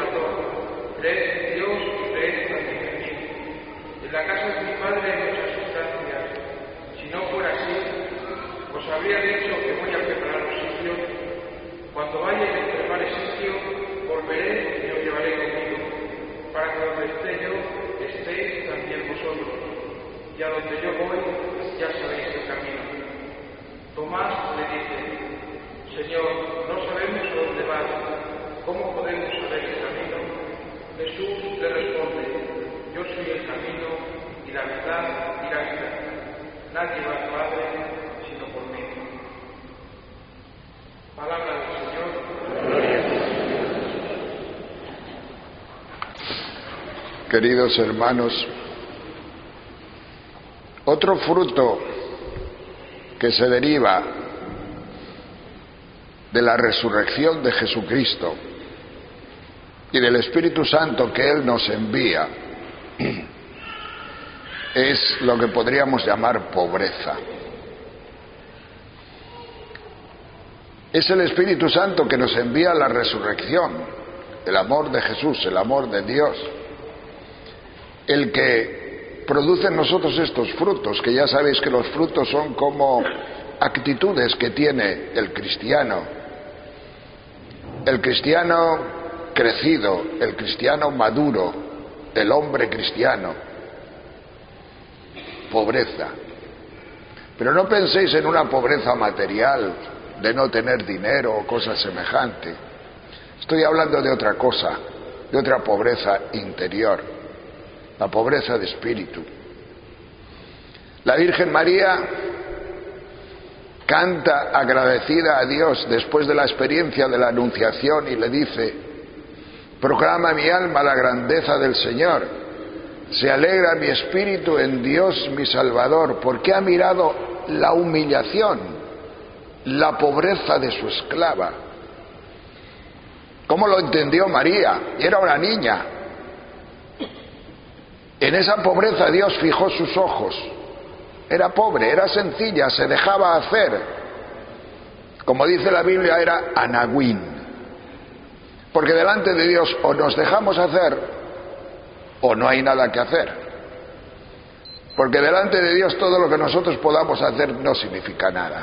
Salvador. Creed en Dios y creed también en mí. En la casa de mi Padre hay muchas estancias. Si no fuera así, os habría dicho que voy a prepararos sitio. Cuando vaya y os prepare sitio, volveré y os llevaré conmigo, para que donde esté yo, estéis también vosotros. Y a donde yo voy, ya sabéis el camino. Tomás le dice: Señor, no sabemos a dónde vas. ¿Cómo podemos saber el camino? Jesús le responde: Yo soy el camino y la verdad y la vida. Nadie va al Padre sino por mí. Palabra del Señor. Gloria a Dios. Queridos hermanos, otro fruto que se deriva de la resurrección de Jesucristo y del Espíritu Santo que Él nos envía es lo que podríamos llamar pobreza. Es el Espíritu Santo que nos envía la resurrección, el amor de Jesús, el amor de Dios, el que produce en nosotros estos frutos, que ya sabéis que los frutos son como actitudes que tiene el cristiano crecido, el cristiano maduro, el hombre cristiano. Pobreza. Pero no penséis en una pobreza material, de no tener dinero o cosas semejantes. Estoy hablando de otra cosa, de otra pobreza interior, la pobreza de espíritu. La Virgen María canta agradecida a Dios después de la experiencia de la Anunciación y le dice: proclama mi alma la grandeza del Señor, se alegra mi espíritu en Dios mi Salvador, porque ha mirado la humillación, la pobreza de su esclava. ¿Cómo lo entendió María? Y era una niña. En esa pobreza Dios fijó sus ojos. Era pobre, era sencilla, se dejaba hacer. Como dice la Biblia, era anagüín. Porque delante de Dios o nos dejamos hacer o no hay nada que hacer. Porque delante de Dios todo lo que nosotros podamos hacer no significa nada.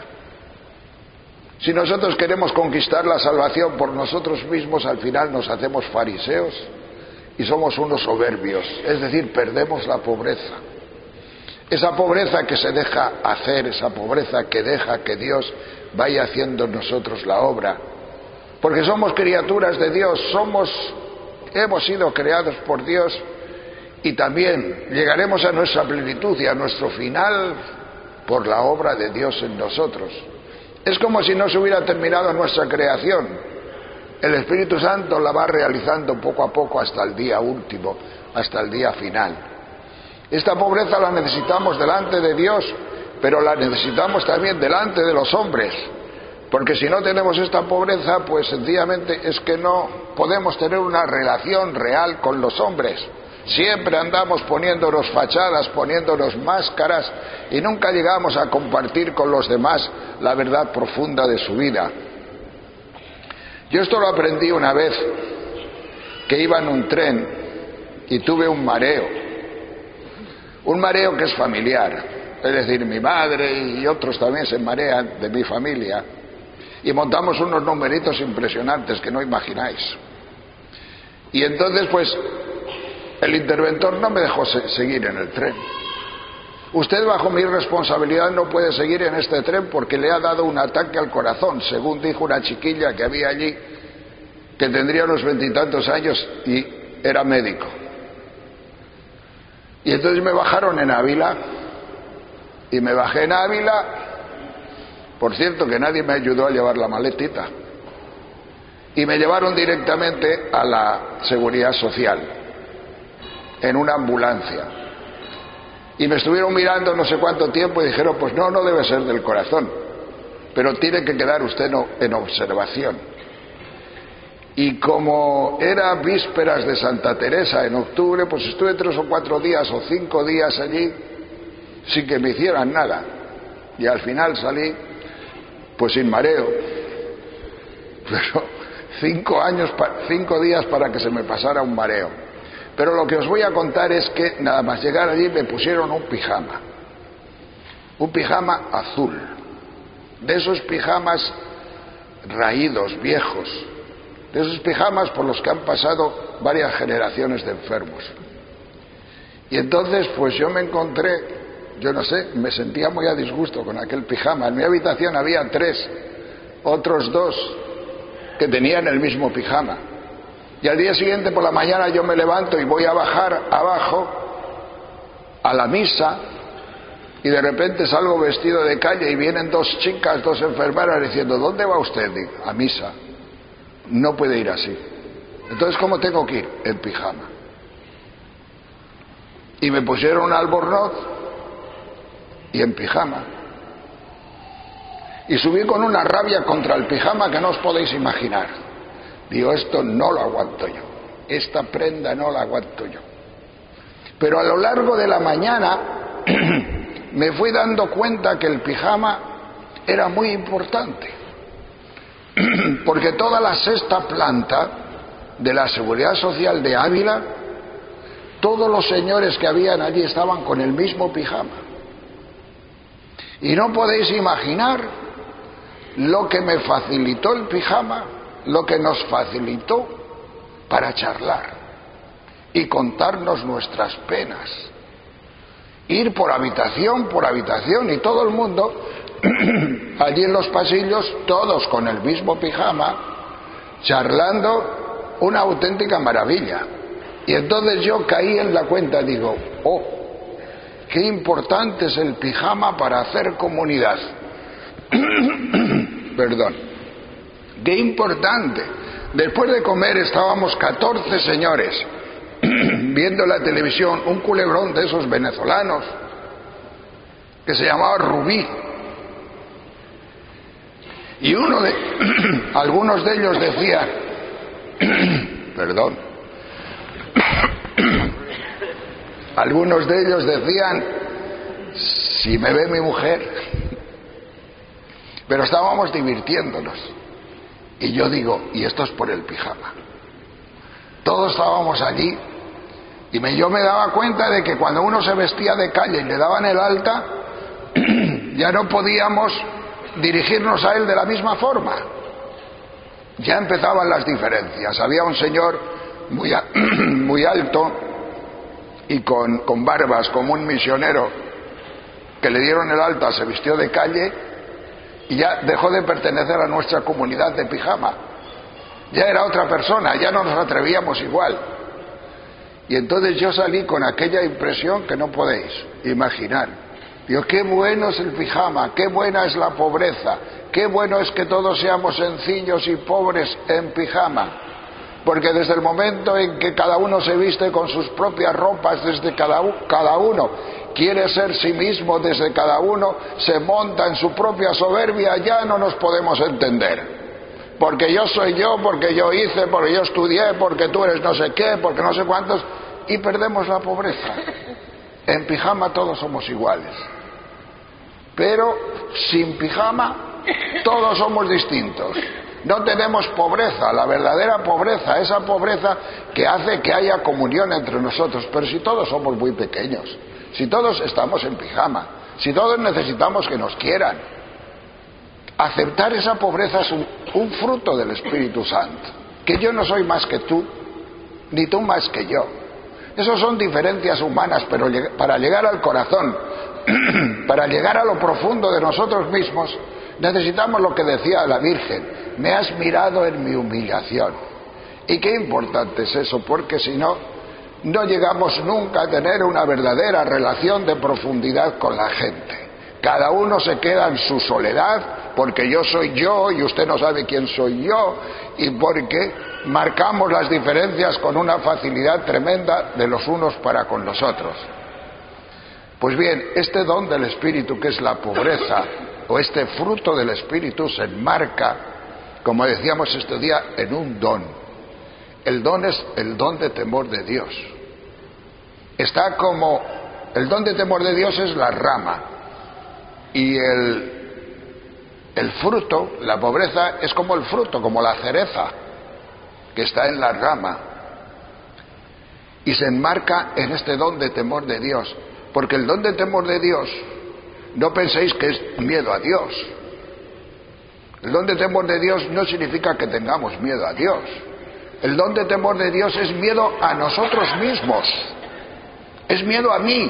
Si nosotros queremos conquistar la salvación por nosotros mismos, al final nos hacemos fariseos y somos unos soberbios, es decir, perdemos la pobreza. Esa pobreza que se deja hacer, esa pobreza que deja que Dios vaya haciendo en nosotros la obra. Porque somos criaturas de Dios, hemos sido creados por Dios y también llegaremos a nuestra plenitud y a nuestro final por la obra de Dios en nosotros. Es como si no se hubiera terminado nuestra creación. El Espíritu Santo la va realizando poco a poco hasta el día último, hasta el día final. Esta pobreza la necesitamos delante de Dios, pero la necesitamos también delante de los hombres. Porque si no tenemos esta pobreza, pues sencillamente es que no podemos tener una relación real con los hombres. Siempre andamos poniéndonos fachadas, poniéndonos máscaras y nunca llegamos a compartir con los demás la verdad profunda de su vida. Yo esto lo aprendí una vez que iba en un tren y tuve un mareo que es familiar, es decir, mi madre y otros también se marean de mi familia y montamos unos numeritos impresionantes que no imagináis. Y entonces pues el interventor no me dejó seguir en el tren. Usted bajo mi responsabilidad no puede seguir en este tren porque le ha dado un ataque al corazón, según dijo una chiquilla que había allí, que tendría unos 20 y tantos años y era médico. Y entonces me bajaron en Ávila, y me bajé en Ávila, por cierto que nadie me ayudó a llevar la maletita, y me llevaron directamente a la Seguridad Social, en una ambulancia. Y me estuvieron mirando no sé cuánto tiempo y dijeron, pues no debe ser del corazón, pero tiene que quedar usted en observación. Y como era vísperas de Santa Teresa en octubre, pues estuve 3 o 4 días o 5 días allí sin que me hicieran nada. Y al final salí pues sin mareo. Pero 5 días para que se me pasara un mareo. Pero lo que os voy a contar es que nada más llegar allí me pusieron un pijama azul, de esos pijamas raídos, viejos, de esos pijamas por los que han pasado varias generaciones de enfermos. Y entonces pues yo me encontré, yo no sé, me sentía muy a disgusto con aquel pijama. En mi habitación había 3, otros 2 que tenían el mismo pijama. Y al día siguiente por la mañana yo me levanto y voy a bajar abajo a la misa, y de repente salgo vestido de calle y vienen 2 chicas, 2 enfermeras diciendo: ¿dónde va usted? Digo: a misa. No puede ir así. Entonces, ¿cómo tengo que ir? En pijama. Y me pusieron un albornoz y en pijama. Y subí con una rabia contra el pijama que no os podéis imaginar. Digo: esto no lo aguanto yo, esta prenda no la aguanto yo. Pero a lo largo de la mañana me fui dando cuenta que el pijama era muy importante, porque toda la 6ª planta de la Seguridad Social de Ávila, todos los señores que habían allí estaban con el mismo pijama. Y no podéis imaginar lo que me facilitó el pijama, lo que nos facilitó para charlar y contarnos nuestras penas. Ir por habitación, y todo el mundo allí en los pasillos, todos con el mismo pijama, charlando, una auténtica maravilla. Y entonces yo caí en la cuenta, digo: oh, qué importante es el pijama para hacer comunidad. Perdón, qué importante. Después de comer estábamos 14 señores viendo la televisión, un culebrón de esos venezolanos que se llamaba Rubí, y algunos de ellos decían perdón, algunos de ellos decían: si me ve mi mujer. Pero estábamos divirtiéndonos. Y yo digo: y esto es por el pijama. Todos estábamos allí, y yo me daba cuenta de que cuando uno se vestía de calle y le daban el alta, ya no podíamos dirigirnos a él de la misma forma. Ya empezaban las diferencias. Había un señor muy alto y con barbas, como un misionero, que le dieron el alta, se vistió de calle y ya dejó de pertenecer a nuestra comunidad de pijama. Ya era otra persona, ya no nos atrevíamos igual. Y entonces yo salí con aquella impresión que no podéis imaginar. Digo: qué bueno es el pijama, qué buena es la pobreza, qué bueno es que todos seamos sencillos y pobres en pijama. Porque desde el momento en que cada uno se viste con sus propias ropas, desde cada uno quiere ser sí mismo, desde cada uno se monta en su propia soberbia, ya no nos podemos entender. Porque yo soy yo, porque yo hice, porque yo estudié, porque tú eres no sé qué, porque no sé cuántos, y perdemos la pobreza. En pijama todos somos iguales, pero sin pijama todos somos distintos. No tenemos pobreza, la verdadera pobreza, esa pobreza que hace que haya comunión entre nosotros. Pero si todos somos muy pequeños, si todos estamos en pijama, si todos necesitamos que nos quieran, aceptar esa pobreza es un fruto del Espíritu Santo. Que yo no soy más que tú, ni tú más que yo. Esas son diferencias humanas, pero para llegar al corazón, para llegar a lo profundo de nosotros mismos, necesitamos lo que decía la Virgen: me has mirado en mi humillación. Y qué importante es eso, porque si no, no llegamos nunca a tener una verdadera relación de profundidad con la gente. Cada uno se queda en su soledad, porque yo soy yo y usted no sabe quién soy yo, y porque marcamos las diferencias con una facilidad tremenda de los unos para con los otros. Pues bien, este don del Espíritu, que es la pobreza, o este fruto del Espíritu, se enmarca, como decíamos este día, en un don. El don es el don de temor de Dios. Está como... el don de temor de Dios es la rama, y el fruto, la pobreza, es como el fruto, como la cereza. que está en la rama, y se enmarca en este don de temor de Dios, porque el don de temor de Dios, no penséis que es miedo a Dios. El don de temor de Dios no significa que tengamos miedo a Dios. El don de temor de Dios es miedo a nosotros mismos, es miedo a mí,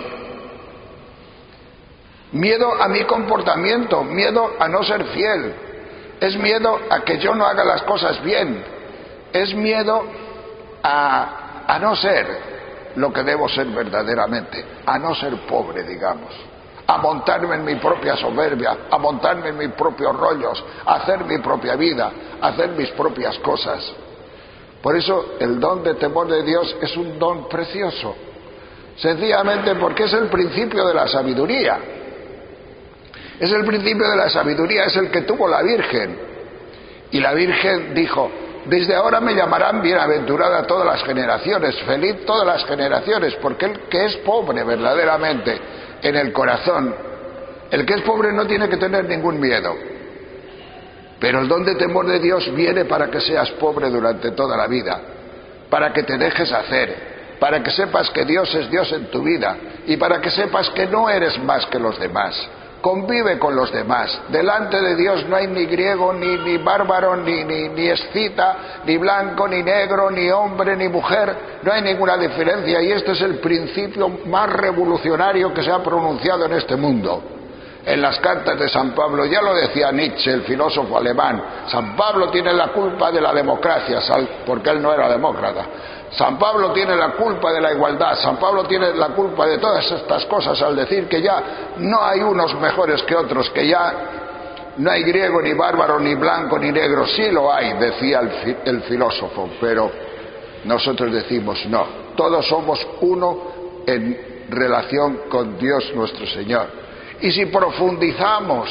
miedo a mi comportamiento, miedo a no ser fiel, es miedo a que yo no haga las cosas bien, es miedo a no ser lo que debo ser verdaderamente, a no ser pobre, digamos, a montarme en mi propia soberbia, a montarme en mis propios rollos, a hacer mi propia vida, a hacer mis propias cosas. Por eso el don de temor de Dios es un don precioso, sencillamente porque es el principio de la sabiduría. Es el principio de la sabiduría, es el que tuvo la Virgen. Y la Virgen dijo: desde ahora me llamarán bienaventurada todas las generaciones, feliz todas las generaciones, porque el que es pobre verdaderamente en el corazón, el que es pobre no tiene que tener ningún miedo. Pero el don de temor de Dios viene para que seas pobre durante toda la vida, para que te dejes hacer, para que sepas que Dios es Dios en tu vida y para que sepas que no eres más que los demás. Convive con los demás. Delante de Dios no hay ni griego, ni bárbaro, ni escita, ni blanco, ni negro, ni hombre, ni mujer. No hay ninguna diferencia, y este es el principio más revolucionario que se ha pronunciado en este mundo. En las cartas de San Pablo, ya lo decía Nietzsche, el filósofo alemán, San Pablo tiene la culpa de la democracia, porque él no era demócrata. San Pablo tiene la culpa de la igualdad, San Pablo tiene la culpa de todas estas cosas al decir que ya no hay unos mejores que otros, que ya no hay griego, ni bárbaro, ni blanco, ni negro. Sí lo hay, decía el filósofo, pero nosotros decimos no, todos somos uno en relación con Dios nuestro Señor. Y si profundizamos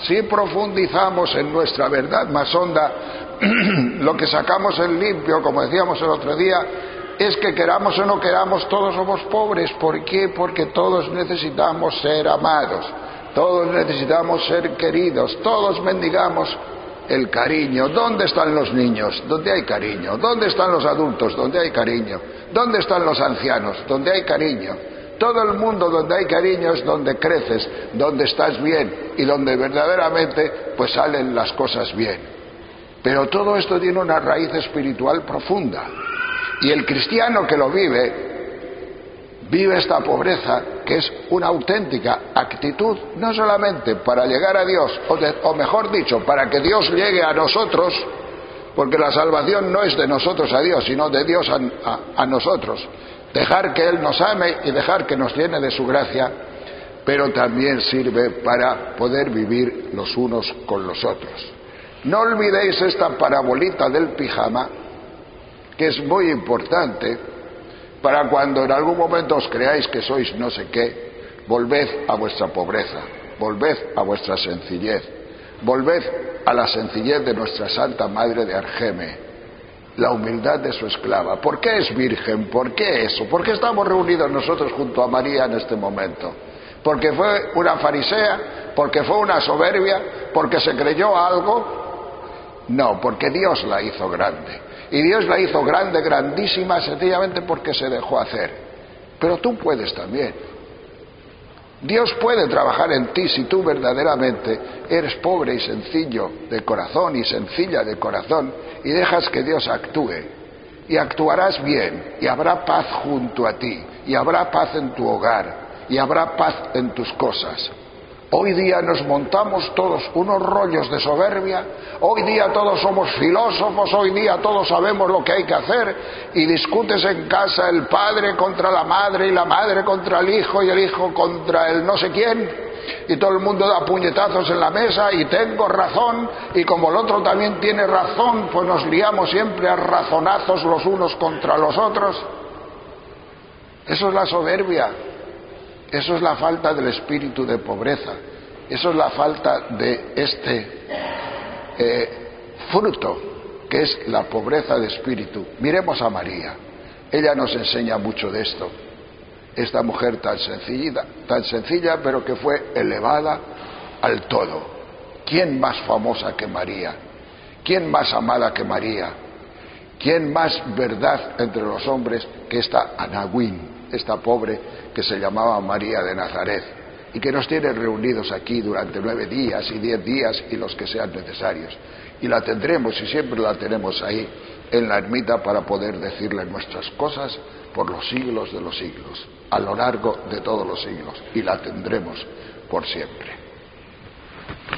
en nuestra verdad más honda, lo que sacamos en limpio, como decíamos el otro día, es que queramos o no queramos, todos somos pobres. ¿Por qué? Porque todos necesitamos ser amados, todos necesitamos ser queridos, todos mendigamos el cariño. ¿Dónde están los niños? Donde hay cariño. ¿Dónde están los adultos? Donde hay cariño. ¿Dónde están los ancianos? Donde hay cariño. Todo el mundo donde hay cariño es donde creces, donde estás bien y donde verdaderamente pues salen las cosas bien. Pero todo esto tiene una raíz espiritual profunda, y el cristiano que lo vive esta pobreza, que es una auténtica actitud, no solamente para llegar a Dios, o mejor dicho, para que Dios llegue a nosotros, porque la salvación no es de nosotros a Dios, sino de Dios a nosotros. Dejar que Él nos ame y dejar que nos llene de su gracia, pero también sirve para poder vivir los unos con los otros. No olvidéis esta parabolita del pijama, que es muy importante para cuando en algún momento os creáis que sois no sé qué. Volved a vuestra pobreza, volved a vuestra sencillez, volved a la sencillez de nuestra Santa Madre de Argeme, la humildad de su esclava. ¿Por qué es virgen? ¿Por qué eso? ¿Por qué estamos reunidos nosotros junto a María en este momento? ¿Porque fue una farisea? ¿Porque fue una soberbia? ¿Porque se creyó algo? No, porque Dios la hizo grande. Y Dios la hizo grande, grandísima, sencillamente porque se dejó hacer. Pero tú puedes también. Dios puede trabajar en ti si tú verdaderamente eres pobre y sencillo de corazón y sencilla de corazón y dejas que Dios actúe. Y actuarás bien, y habrá paz junto a ti, y habrá paz en tu hogar, y habrá paz en tus cosas. Hoy día nos montamos todos unos rollos de soberbia, hoy día todos somos filósofos, hoy día todos sabemos lo que hay que hacer, y discutes en casa el padre contra la madre y la madre contra el hijo y el hijo contra el no sé quién, y todo el mundo da puñetazos en la mesa y tengo razón, y como el otro también tiene razón, pues nos liamos siempre a razonazos los unos contra los otros. Eso es la soberbia. Eso es la falta del espíritu de pobreza. Eso es la falta de este fruto, que es la pobreza de espíritu. Miremos a María. Ella nos enseña mucho de esto. Esta mujer tan sencilla, pero que fue elevada al todo. ¿Quién más famosa que María? ¿Quién más amada que María? ¿Quién más verdad entre los hombres que esta Anaguín, esta pobre que se llamaba María de Nazaret y que nos tiene reunidos aquí durante 9 días y 10 días y los que sean necesarios? Y la tendremos, y siempre la tenemos ahí en la ermita para poder decirle nuestras cosas por los siglos de los siglos, a lo largo de todos los siglos, y la tendremos por siempre.